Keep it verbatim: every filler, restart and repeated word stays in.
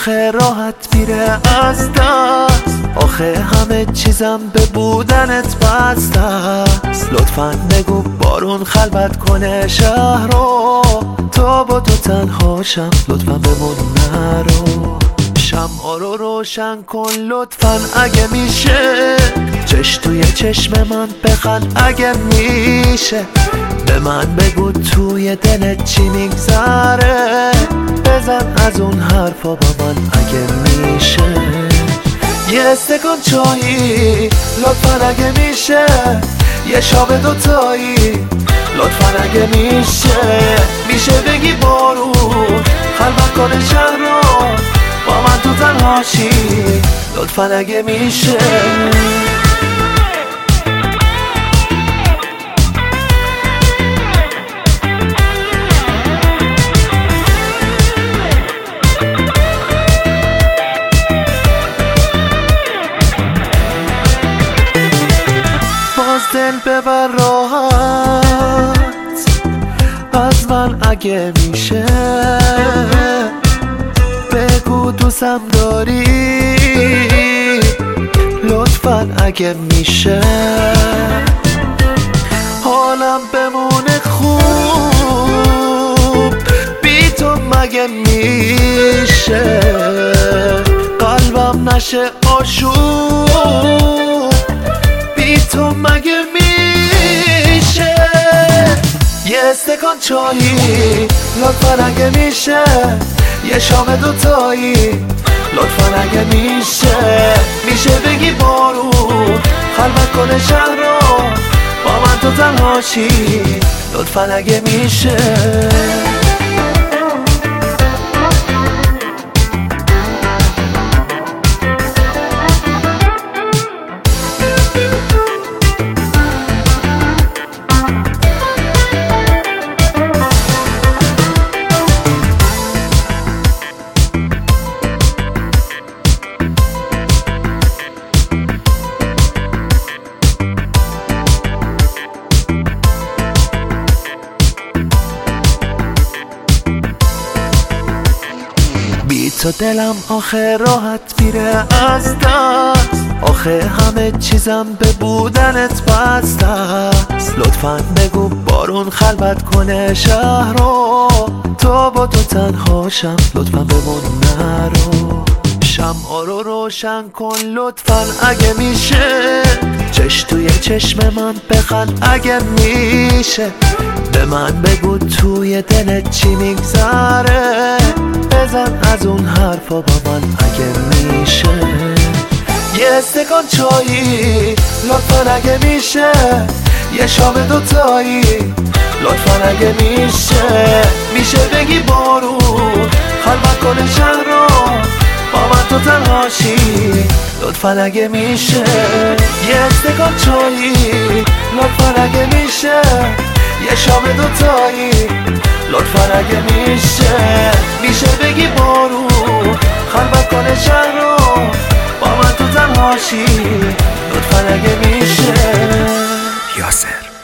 آخه راحت میره از دست، آخه همه چیزم به بودنت بسته است. لطفاً بگو بارون خلوت کنه شهر رو، تا با تو تنها شم لطفاً بمون نرو. شمعا رو روشن کن لطفاً اگه میشه، چش توی چشم من بخند اگه میشه. به من بگو توی دلت چی میگذره، بزن از اون حرفا با من اگه میشه. یه استکان چایی لطفاً اگه میشه، یه شاب دوتایی لطفاً اگه میشه. میشه بگی بارون خلوت کنه شهر رو، با من تو تنهاشی لطفاً اگه میشه. باز دل ببر راحت از من اگه میشه، بگو دوستم داری لطفاً اگه میشه. حالم بمونه خوب بی تو مگه میشه، قلبم نشه آشوب بی تو مگه میشه. یه استکان چایی لطفاً اگه میشه، یه شام دوتایی لطفاً اگه میشه. میشه بگی بارون خلوت کنه شهر رو، با من تو تنهاشی لطفاً اگه میشه. بی تو دلم آخه راحت میره از دست، آخه همه چیزم به بودنت بسته است. لطفاً بگو بارون خلوت کنه شهر رو، تا با تو تنها شم لطفاً بمون نرو. شمعا رو روشن کن لطفاً اگه میشه، چش توی چشم من بخند اگه میشه. به من بگو توی دلت چی میگذره، بزن از اون حرفا با من اگه میشه. یه استکان چایی لطفاً اگه میشه، یه شام دوتایی لطفاً اگه میشه. میشه بگی بارون خلوت کنه شهر رو، با من تو تنهاشی لطفاً اگه میشه. یه استکان چایی لطفاً اگه میشه، یه شام دوتایی لطفاً اگه میشه. میشه بگی بارون خلوت کنه شهر رو، با من تو تنهاشی لطفاً اگه میشه. یاسر